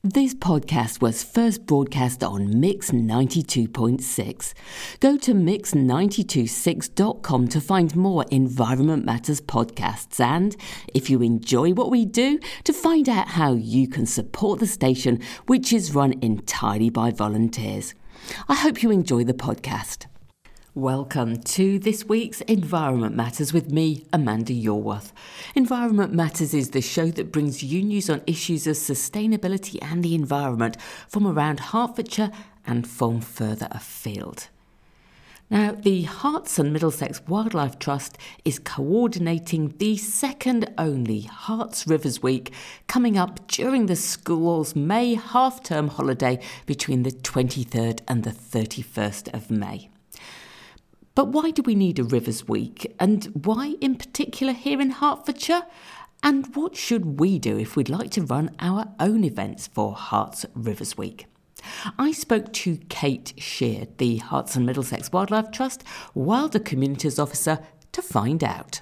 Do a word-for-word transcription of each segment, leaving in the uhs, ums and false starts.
This podcast was first broadcast on Mix ninety-two point six. Go to mix nine two six dot com to find more Environment Matters podcasts and, if you enjoy what we do, to find out how you can support the station, which is run entirely by volunteers. I hope you enjoy the podcast. Welcome to this week's Environment Matters with me, Amanda Yorworth. Environment Matters is the show that brings you news on issues of sustainability and the environment from around Hertfordshire and from further afield. Now, the Herts and Middlesex Wildlife Trust is coordinating the second only Herts Rivers Week coming up during the school's May half-term holiday between the twenty-third and the thirty-first of May. But why do we need a Rivers Week, and why in particular here in Hertfordshire? And what should we do if we'd like to run our own events for Herts Rivers Week? I spoke to Kate Sheard, the Herts and Middlesex Wildlife Trust Wilder Communities Officer, to find out.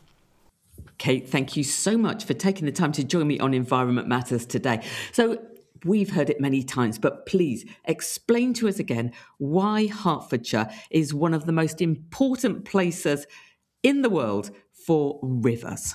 Kate, thank you so much for taking the time to join me on Environment Matters today. So, we've heard it many times, but please explain to us again why Hertfordshire is one of the most important places in the world for rivers.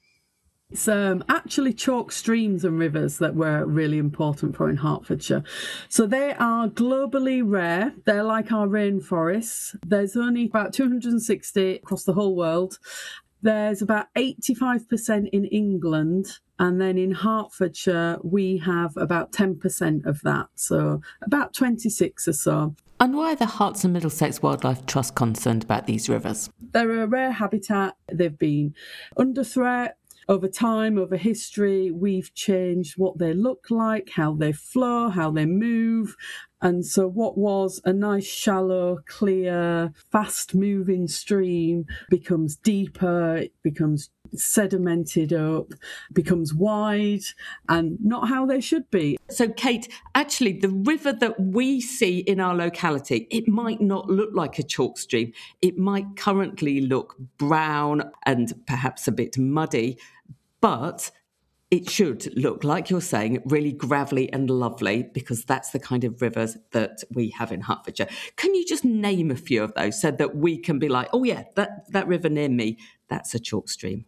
It's um, actually chalk streams and rivers that we're really important for in Hertfordshire. So they are globally rare. They're like our rainforests. There's only about two hundred sixty across the whole world. There's about eighty-five percent in England. And then in Hertfordshire, we have about ten percent of that. So about twenty-six or so. And why are the Herts and Middlesex Wildlife Trust concerned about these rivers? They're a rare habitat. They've been under threat. Over time, over history, we've changed what they look like, how they flow, how they move. And so what was a nice, shallow, clear, fast-moving stream becomes deeper, it becomes sedimented up, becomes wide, and not how they should be. So, Kate, actually, the river that we see in our locality, it might not look like a chalk stream. It might currently look brown and perhaps a bit muddy, but it should look, like you're saying, really gravelly and lovely, because that's the kind of rivers that we have in Hertfordshire. Can you just name a few of those so that we can be like, oh yeah, that, that river near me, that's a chalk stream?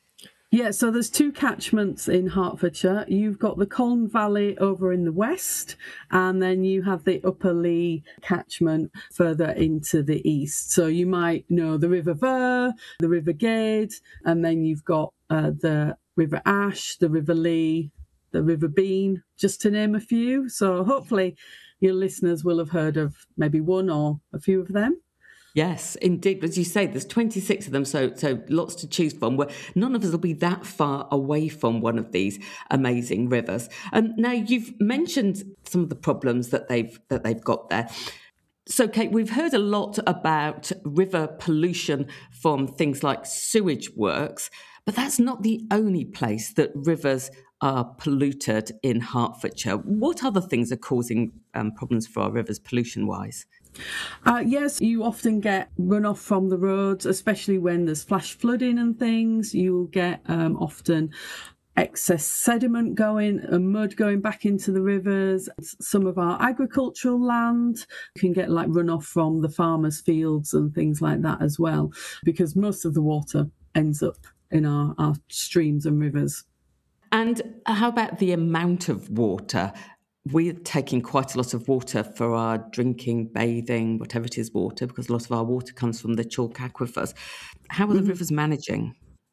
Yeah, so there's two catchments in Hertfordshire. You've got the Colne Valley over in the west, and then you have the Upper Lee catchment further into the east. So you might know the River Ver, the River Gade, and then you've got uh, the River Ash, the River Lee, the River Bean, just to name a few. So hopefully your listeners will have heard of maybe one or a few of them. Yes, indeed. As you say, there's twenty-six of them, so so lots to choose from. Where none of us will be that far away from one of these amazing rivers. And now you've mentioned some of the problems that they've that they've got there. So, Kate, we've heard a lot about river pollution from things like sewage works, but that's not the only place that rivers are polluted in Hertfordshire. What other things are causing um, problems for our rivers pollution-wise? Uh, yes, you often get runoff from the roads, especially when there's flash flooding and things. You'll get um, often excess sediment going and mud going back into the rivers. Some of our agricultural land, you can get like runoff from the farmers' fields and things like that as well, because most of the water ends up in our, our streams and rivers. And how about the amount of water? We're taking quite a lot of water for our drinking, bathing, whatever it is water, because a lot of our water comes from the chalk aquifers. How are the mm-hmm. rivers managing?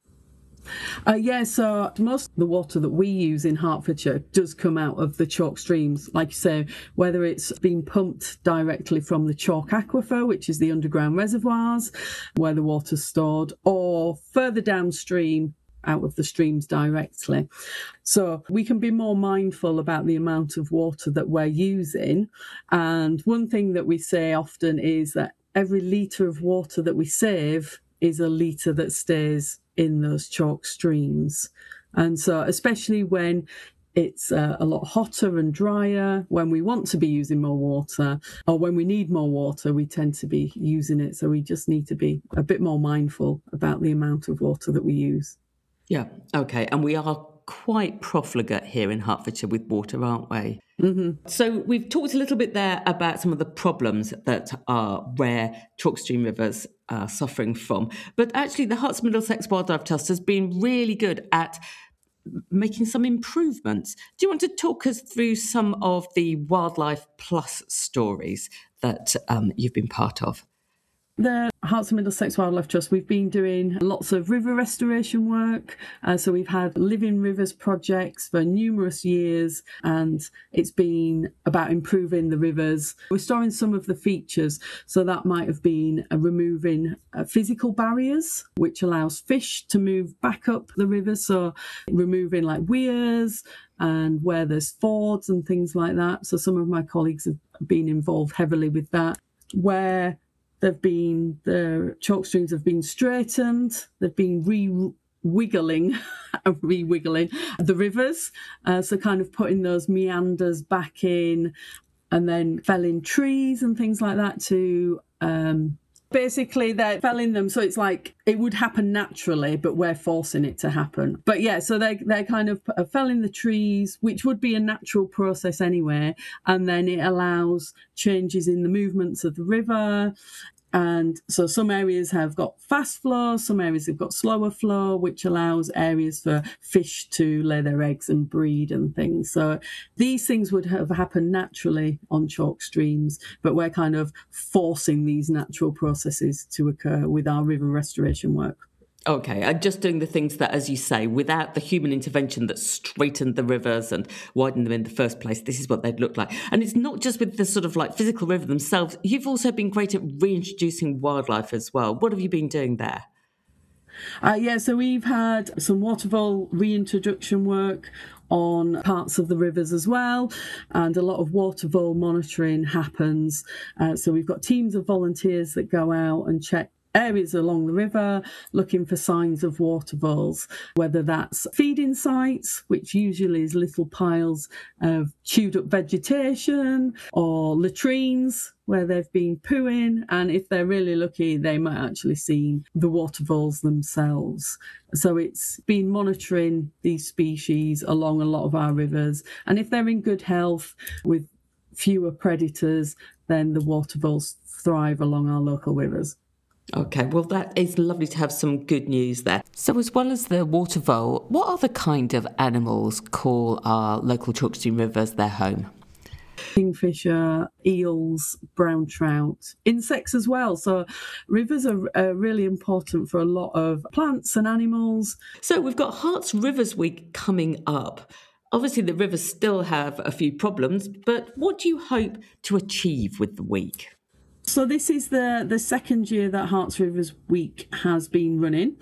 Uh, yeah, so most of the water that we use in Hertfordshire does come out of the chalk streams. Like you say, whether it's being pumped directly from the chalk aquifer, which is the underground reservoirs where the water's stored, or further downstream out of the streams directly. So we can be more mindful about the amount of water that we're using. And one thing that we say often is that every litre of water that we save is a litre that stays in those chalk streams. And so especially when it's uh, a lot hotter and drier, when we want to be using more water, or when we need more water, we tend to be using it. So we just need to be a bit more mindful about the amount of water that we use. Yeah, okay. And we are quite profligate here in Hertfordshire with water, aren't we? Mm-hmm. So we've talked a little bit there about some of the problems that our rare chalk stream rivers are suffering from. But actually, the Herts Middlesex Wildlife Trust has been really good at making some improvements. Do you want to talk us through some of the Wildlife Plus stories that um, you've been part of? The Herts and Middlesex Wildlife Trust, we've been doing lots of river restoration work. Uh, so we've had Living Rivers projects for numerous years, and it's been about improving the rivers, restoring some of the features. So that might have been uh, removing uh, physical barriers, which allows fish to move back up the river. So removing like weirs and where there's fords and things like that. So some of my colleagues have been involved heavily with that. Where They've been, the chalk streams have been straightened, they've been re-wiggling, re-wiggling the rivers, uh, so kind of putting those meanders back in, and then felling trees and things like that to... Um, Basically, they're felling them, so it's like it would happen naturally, but we're forcing it to happen. But yeah, so they they're kind of felling the trees, which would be a natural process anyway, and then it allows changes in the movements of the river. And so some areas have got fast flow, some areas have got slower flow, which allows areas for fish to lay their eggs and breed and things. So these things would have happened naturally on chalk streams, but we're kind of forcing these natural processes to occur with our river restoration work. Okay, and just doing the things that, as you say, without the human intervention that straightened the rivers and widened them in the first place, this is what they'd look like. And it's not just with the sort of like physical river themselves. You've also been great at reintroducing wildlife as well. What have you been doing there? Uh, yeah, so we've had some watervole reintroduction work on parts of the rivers as well, and a lot of watervole monitoring happens. Uh, so we've got teams of volunteers that go out and check areas along the river looking for signs of water voles, whether that's feeding sites, which usually is little piles of chewed up vegetation, or latrines where they've been pooing, and if they're really lucky they might actually see the water voles themselves. So it's been monitoring these species along a lot of our rivers, and if they're in good health with fewer predators, then the water voles thrive along our local rivers. Okay, well, that is lovely to have some good news there. So as well as the water vole, what other kind of animals call our local chalk stream rivers their home? Kingfisher, eels, brown trout, insects as well. So rivers are, are really important for a lot of plants and animals. So we've got Herts Rivers Week coming up. Obviously, the rivers still have a few problems, but what do you hope to achieve with the week? So this is the, the second year that Herts Rivers Week has been running,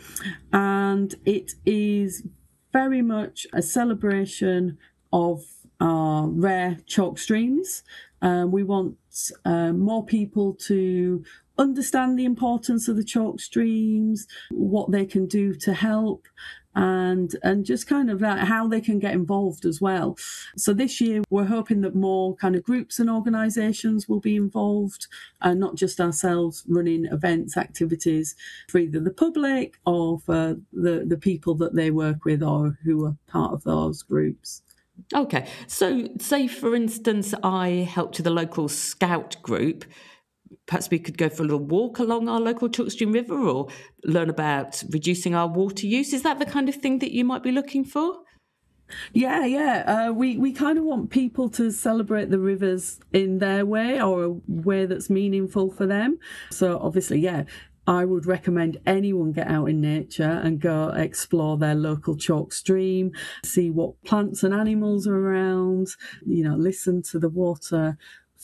and it is very much a celebration of our rare chalk streams. Um, we want uh, more people to understand the importance of the chalk streams, what they can do to help, and and just kind of uh, how they can get involved as well. So this year we're hoping that more kind of groups and organisations will be involved, and not just ourselves running events, activities for either the public or for the, the people that they work with or who are part of those groups. Okay, so say for instance I helped with a local scout group. Perhaps we could go for a little walk along our local chalk stream river or learn about reducing our water use. Is that the kind of thing that you might be looking for? Yeah, yeah. Uh, we, we kind of want people to celebrate the rivers in their way, or a way that's meaningful for them. So obviously, yeah, I would recommend anyone get out in nature and go explore their local chalk stream, see what plants and animals are around, you know, listen to the water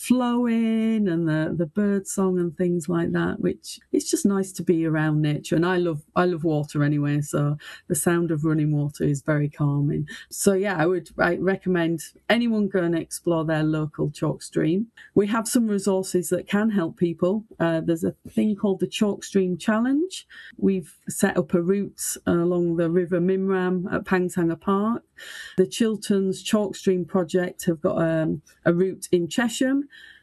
flowing and the the bird song and things like that, which it's just nice to be around nature. And I love I love water anyway, so the sound of running water is very calming. So yeah, I would I recommend anyone go and explore their local chalk stream. We have some resources that can help people. Uh, there's a thing called the Chalk Stream Challenge. We've set up a route along the River Mimram at Pangtanger Park. The Chilterns Chalk Stream Project have got um, a route in Chesham,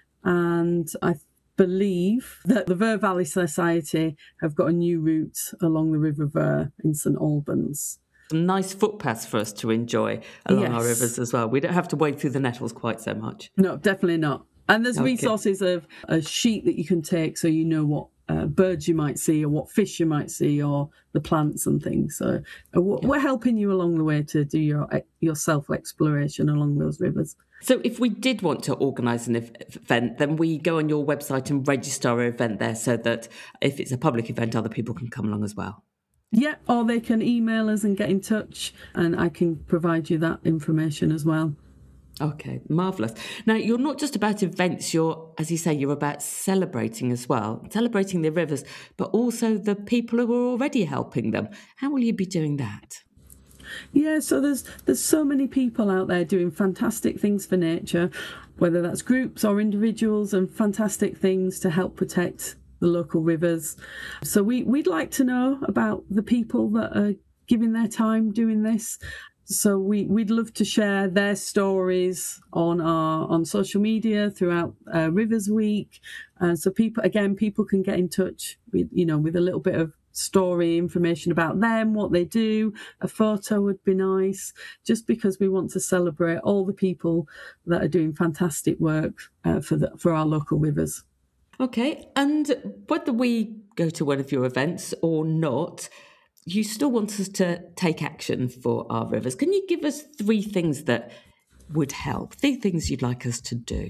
and I believe that the Ver Valley Society have got a new route along the River Ver in St Albans. Some nice footpaths for us to enjoy along Yes. our rivers as well. We don't have to wade through the nettles quite so much. No, definitely not. And there's Okay. resources of a sheet that you can take so you know what uh, birds you might see or what fish you might see or the plants and things. So uh, we're Yeah. we're helping you along the way to do your your self-exploration along those rivers. So if we did want to organise an ev- event, then we go on your website and register our event there so that if it's a public event, other people can come along as well. Yeah, or they can email us and get in touch, and I can provide you that information as well. Okay, marvellous. Now, you're not just about events, you're, as you say, you're about celebrating as well, celebrating the rivers, but also the people who are already helping them. How will you be doing that? Yeah, so there's there's so many people out there doing fantastic things for nature, whether that's groups or individuals, and fantastic things to help protect the local rivers. So we, we'd like to know about the people that are giving their time doing this. So we, we'd love to share their stories on our on social media throughout uh, Rivers Week. Uh, so people, again, people can get in touch with, you know, with a little bit of story information about them, what they do. A photo would be nice, just because we want to celebrate all the people that are doing fantastic work uh, for the, for our local rivers. Okay, and whether we go to one of your events or not, you still want us to take action for our rivers. Can you give us three things that would help, three things you'd like us to do?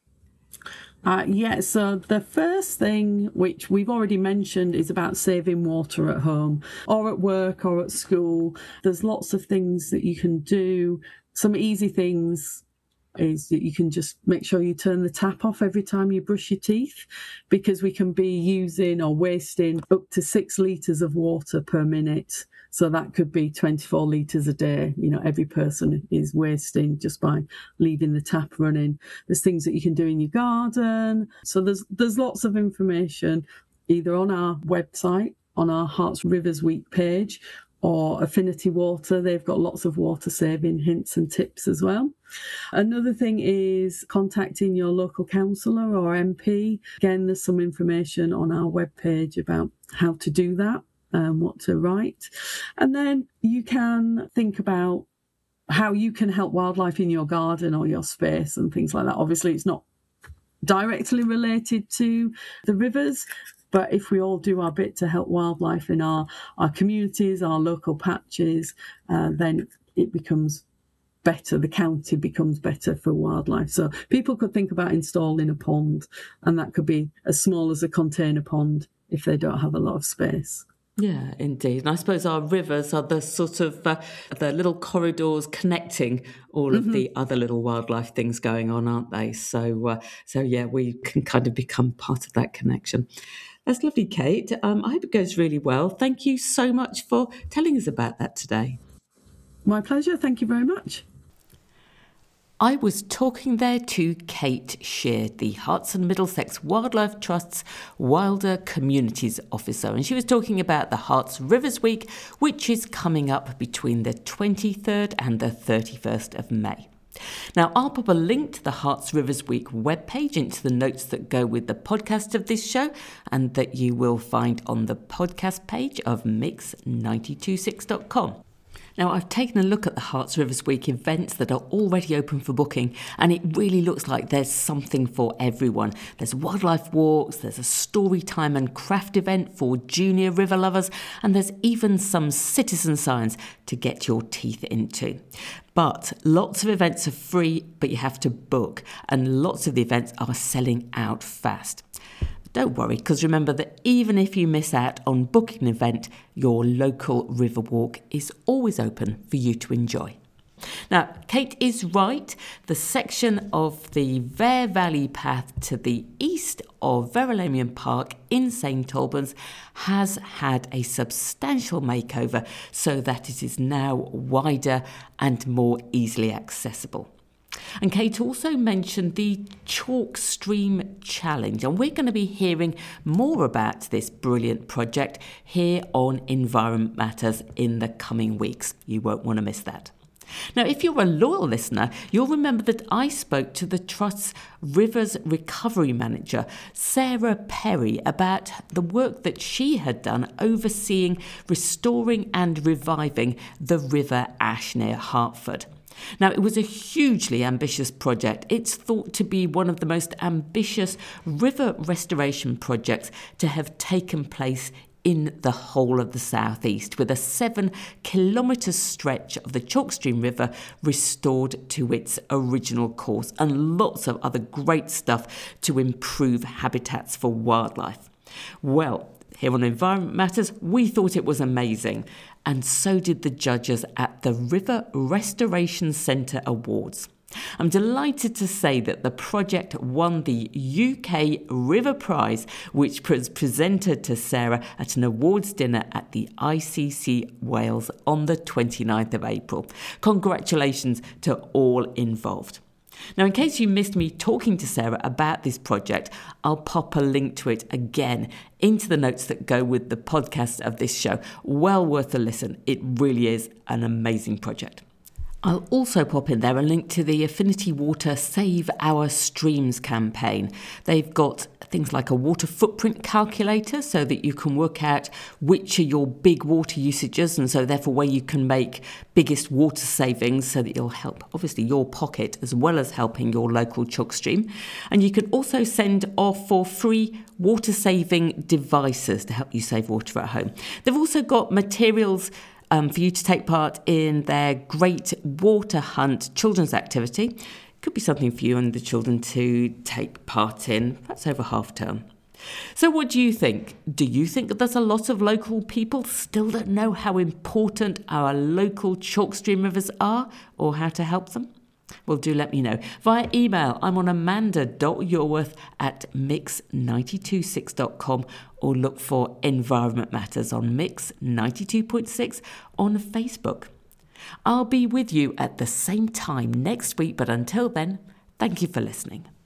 Uh, yeah, so the first thing, which we've already mentioned, is about saving water at home or at work or at school. There's lots of things that you can do. Some easy things is that you can just make sure you turn the tap off every time you brush your teeth, because we can be using or wasting up to six litres of water per minute. So that could be twenty-four litres a day. You know, every person is wasting just by leaving the tap running. There's things that you can do in your garden. So there's there's lots of information either on our website, on our Hearts Rivers Week page, or Affinity Water. They've got lots of water saving hints and tips as well. Another thing is contacting your local councillor or M P. Again, there's some information on our webpage about how to do that and what to write. And then you can think about how you can help wildlife in your garden or your space and things like that. Obviously, it's not directly related to the rivers, but if we all do our bit to help wildlife in our, our communities, our local patches, uh, then it becomes better. The county becomes better for wildlife. So people could think about installing a pond, and that could be as small as a container pond if they don't have a lot of space. Yeah, indeed. And I suppose our rivers are the sort of uh, the little corridors connecting all of mm-hmm. the other little wildlife things going on, aren't they? So, uh, so yeah, we can kind of become part of that connection. That's lovely, Kate. Um, I hope it goes really well. Thank you so much for telling us about that today. My pleasure. Thank you very much. I was talking there to Kate Shear, the Herts and Middlesex Wildlife Trust's Wilder Communities Officer, and she was talking about the Herts Rivers Week, which is coming up between the twenty-third and the thirty-first of May. Now, I'll pop a link to the Herts Rivers Week webpage into the notes that go with the podcast of this show, and that you will find on the podcast page of mix nine two six dot com. Now, I've taken a look at the Herts Rivers Week events that are already open for booking, and it really looks like there's something for everyone. There's wildlife walks, there's a story time and craft event for junior river lovers, and there's even some citizen science to get your teeth into. But lots of events are free, but you have to book, and lots of the events are selling out fast. Don't worry, because remember that even if you miss out on booking an event, your local river walk is always open for you to enjoy. Now, Kate is right. The section of the Vere Valley Path to the east of Verulamium Park in Saint Albans has had a substantial makeover so that it is now wider and more easily accessible. And Kate also mentioned the Chalk Stream Challenge, and we're going to be hearing more about this brilliant project here on Environment Matters in the coming weeks. You won't want to miss that. Now, if you're a loyal listener, you'll remember that I spoke to the Trust's Rivers Recovery Manager, Sarah Perry, about the work that she had done overseeing restoring and reviving the River Ash near Hertford. Now, it was a hugely ambitious project. It's thought to be one of the most ambitious river restoration projects to have taken place in the whole of the southeast, with a seven kilometre stretch of the Chalkstream River restored to its original course, and lots of other great stuff to improve habitats for wildlife. Well, here on Environment Matters, we thought it was amazing, and so did the judges at the River Restoration Centre Awards. I'm delighted to say that the project won the U K River Prize, which was presented to Sarah at an awards dinner at the I C C Wales on the twenty-ninth of April. Congratulations to all involved. Now, in case you missed me talking to Sarah about this project, I'll pop a link to it again into the notes that go with the podcast of this show. Well worth a listen. It really is an amazing project. I'll also pop in there a link to the Affinity Water Save Our Streams campaign. They've got things like a water footprint calculator so that you can work out which are your big water usages, and so therefore where you can make biggest water savings, so that you'll help obviously your pocket as well as helping your local chalk stream. And you can also send off for free water saving devices to help you save water at home. They've also got materials Um, for you to take part in their Great Water Hunt children's activity. Could be something for you and the children to take part in, perhaps over half term. So what do you think? Do you think that there's a lot of local people still don't know how important our local chalk stream rivers are, or how to help them? Well, do let me know. Via email, I'm on amanda dot yorworth at mix nine two six dot com, or look for Environment Matters on Mix ninety-two point six on Facebook. I'll be with you at the same time next week, but until then, thank you for listening.